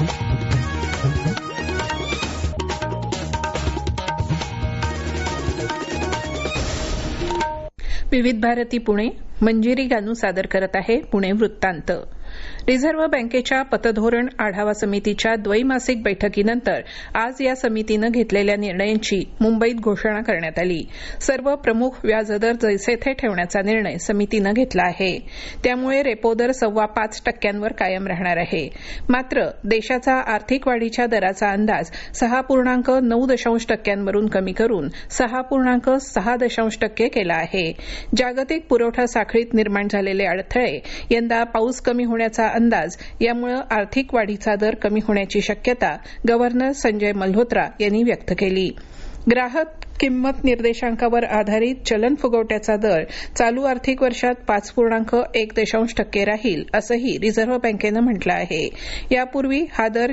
विविध भारती पुणे मंजिरी गानू सादर करत आहे पुणे वृत्तांत. रिझर्व्ह बँकेच्या पतधोरण आढावा समितीच्या द्वैमासिक बैठकीनंतर आज या समितीनं घेतलेल्या निर्णयांची मुंबईत घोषणा करण्यात आली. सर्व प्रमुख व्याजदर जैसे थे ठेवण्याचा निर्णय समितीनं घेतला आहे. त्यामुळे रेपो दर 5.25% कायम राहणार आहे. मात्र देशाचा आर्थिक वाढीच्या दराचा अंदाज 6.9% कमी करून 6.6% केला आहे. जागतिक पुरवठा साखळीत निर्माण झालेले अडथळे, यंदा पाऊस कमी होण्याचा अंदाज यामुळे आर्थिक वाढीचा दर कमी होण्याची शक्यता गव्हर्नर संजय मल्होत्रा यांनी व्यक्त केली. ग्राहक किंमत निर्देशांकावर आधारित चलन फुगवट्याचा दर चालू आर्थिक वर्षात 5.1% राहील असंही रिझर्व्ह बँकेनं म्हटलं आहे. यापूर्वी हा दर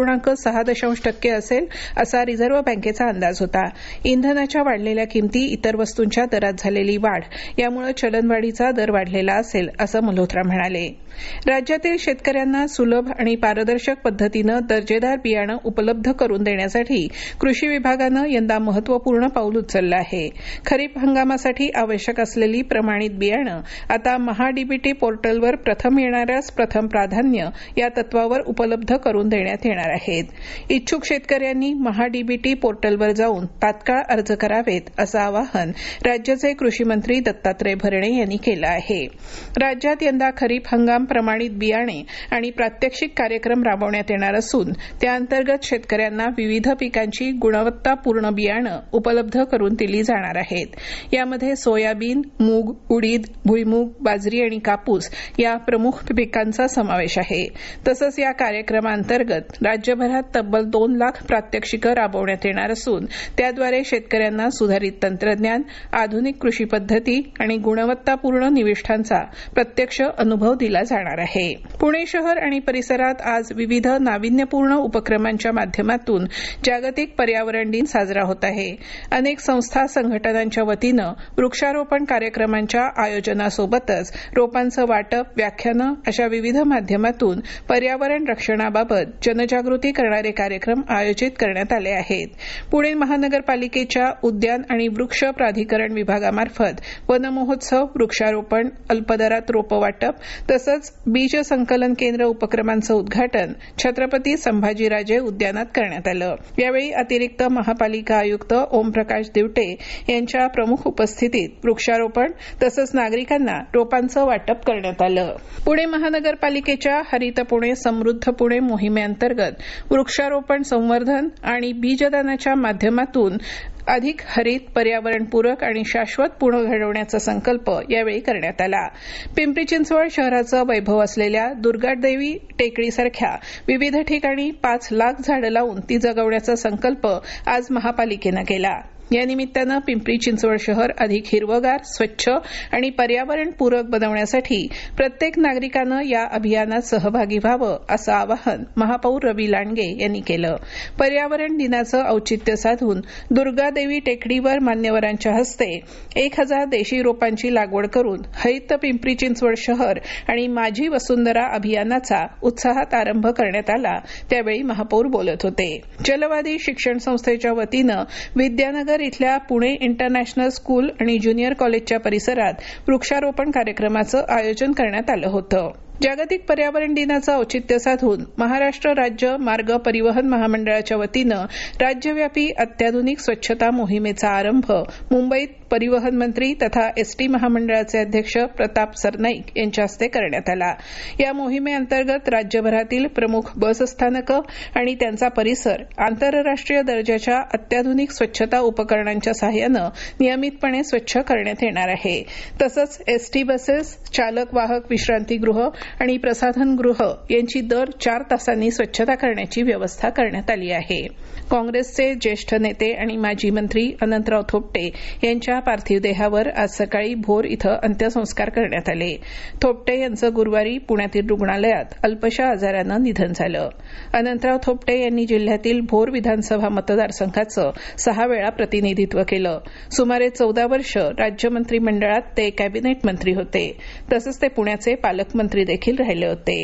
4.6% असेल असा रिझर्व्ह बँकेचा अंदाज होता. इंधनाच्या वाढलेल्या किमती, इतर वस्तूंच्या दरात झालेली वाढ यामुळे चलनवाढीचा दर वाढलेला असेल असं मल्होत्रा म्हणाले. राज्यातील शेतकऱ्यांना सुलभ आणि पारदर्शक पद्धतीनं दर्जेदार बियाणं उपलब्ध करून देण्यासाठी कृषी विभागानं यंदा महत्वपूर्ण पाऊल उचललं आहे. खरीप हंगामासाठी आवश्यक असलेली प्रमाणित बियाणं आता महाडीबीटी पोर्टलवर प्रथम येणाऱ्यास प्रथम प्राधान्य या तत्वावर उपलब्ध करून देण्यात येणार आहेत. इच्छुक शेतकऱ्यांनी महाडीबीटी पोर्टलवर जाऊन तात्काळ अर्ज करावेत असं आवाहन राज्याचे कृषी मंत्री दत्तात्रय भरणे यांनी केलं आहे. राज्यात यंदा खरीप हंगाम प्रमाणित बियाणे आणि प्रात्यक्षिक कार्यक्रम राबवण्यात येणार असून त्याअंतर्गत शेतकऱ्यांना विविध पिकांची गुणवत्तापूर्ण बियाणं उपलब्ध करून दिली जाणार आहेत. यामध्ये सोयाबीन, मूग, उडीद, भुईमूग, बाजरी आणि कापूस या प्रमुख पिकांचा समावेश आहे. तसंच या कार्यक्रमाअंतर्गत राज्यभरात तब्बल 2 लाख प्रात्यक्षिकं राबवण्यात येणार असून त्याद्वारे शेतकऱ्यांना सुधारित तंत्रज्ञान, आधुनिक कृषी पद्धती आणि गुणवत्तापूर्ण निविष्ठांचा प्रत्यक्ष अनुभव दिला जाणार आहे. पुणे शहर आणि परिसरात आज विविध नाविन्यपूर्ण उपक्रमांच्या माध्यमातून जागतिक पर्यावरण दिन साजरा होत आहे. अनेक संस्था संघटनांच्या वतीनं वृक्षारोपण कार्यक्रमांच्या आयोजनासोबतच रोपांचं वाटप, व्याख्यानं अशा विविध माध्यमातून पर्यावरण रक्षणाबाबत जनजागृती करणारे कार्यक्रम आयोजित करण्यात आले आहेत. पुणे महानगरपालिकेच्या उद्यान आणि वृक्ष प्राधिकरण विभागामार्फत वनमहोत्सव, वृक्षारोपण, अल्पदरात रोपं वाटप तसंच बीज संकलन केंद्र उपक्रमांचं उद्घाटन छत्रपती संभाजीराजे उद्यानात करण्यात आलं. यावेळी अतिरिक्त महापालिका आयुक्त ओमप्रकाश दिवटे यांच्या प्रमुख उपस्थितीत वृक्षारोपण तसंच नागरिकांना रोपांचं वाटप करण्यात आलं. पुणे महानगरपालिकेच्या हरित पुणे समृद्ध पुणे मोहिमेअंतर्गत वृक्षारोपण, संवर्धन आणि बीजदानाच्या माध्यमातून अधिक हरित, पर्यावरणपूरक आणि शाश्वत पुणे घडवण्याचा संकल्प यावेळी करण्यात आला. पिंपरी चिंचवड शहराचं वैभव असलेल्या दुर्गादेवी टेकडीसारख्या विविध ठिकाणी 5 लाख झाडं लावून ती जगवण्याचा संकल्प आज महापालिकेनं केला. या निमित्तानं पिंपरी चिंचवड शहर अधिक हिरवगार, स्वच्छ आणि पर्यावरणपूरक बनवण्यासाठी प्रत्येक नागरिकानं या अभियानात सहभागी व्हावं असं आवाहन महापौर रवी लांडगे यांनी केलं. पर्यावरण दिनाचं औचित्य साधून दुर्गादेवी टेकडीवर मान्यवरांच्या हस्ते 1000 देशी रोपांची लागवड करून हरित पिंपरी चिंचवड शहर आणि माझी वसुंधरा अभियानाचा उत्साहात आरंभ करण्यात आला. त्यावेळी महापौर बोलत होते. जलवादी शिक्षण संस्थेच्या वतीनं विद्यानगर इथल्या पुणे इंटरनॅशनल स्कूल आणि ज्युनियर कॉलेजच्या परिसरात वृक्षारोपण कार्यक्रमाचं आयोजन करण्यात आलं होतं. जागतिक पर्यावरण दिनाचं औचित्य साधून महाराष्ट्र राज्य मार्ग परिवहन महामंडळाच्या वतीनं राज्यव्यापी अत्याधुनिक स्वच्छता मोहिमेचा आरंभ मुंबईत परिवहन मंत्री तथा एसटी महामंडळाचे अध्यक्ष प्रताप सरनाईक यांच्या हस्ते करण्यात आला. या मोहिमेअंतर्गत राज्यभरातील प्रमुख बस स्थानकं आणि त्यांचा परिसर आंतरराष्ट्रीय दर्जाच्या अत्याधुनिक स्वच्छता उपकरणांच्या सहाय्यानं नियमितपणे स्वच्छ करण्यात येणार आहे. तसंच एसटी बसेस, चालक वाहक विश्रांतीगृह आणि प्रसाधनगृह यांची दर 4 तासांनी स्वच्छता करण्याची व्यवस्था करण्यात आली आहे. काँग्रेसचे ज्येष्ठ नेते आणि माजी मंत्री अनंतराव थोपटे यांच्या पार्थिव देहावर आज सकाळी भोर इथं अंत्यसंस्कार करण्यात आले. थोपटे यांचं गुरुवारी पुण्यातील रुग्णालयात अल्पशा आजारानं निधन झालं. अनंतराव थोपटे यांनी जिल्ह्यातील भोर विधानसभा मतदारसंघाचं 6 वेळा प्रतिनिधित्व केलं. सुमारे 14 वर्ष राज्य मंत्रिमंडळात ते कॅबिनेट मंत्री होते. तसंच ते पुण्याचे पालकमंत्री देखील राहिले होते.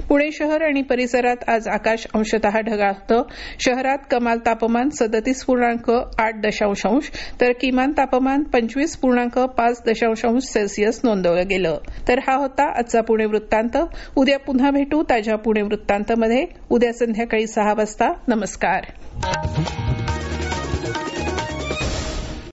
पुणे शहर आणि परिसरात आज आकाश अंशतः ढगाळ होतं. शहरात कमाल तापमान 37.8 तर किमान तापमान 25.5 सेल्सिअस नोंदवलं गेलं. तर हा होता आजचा पुणे वृत्तांत. उद्या पुन्हा भेटू ताज्या पुणे वृत्तांतमध्ये. उद्या संध्याकाळी 6 वाजता. नमस्कार.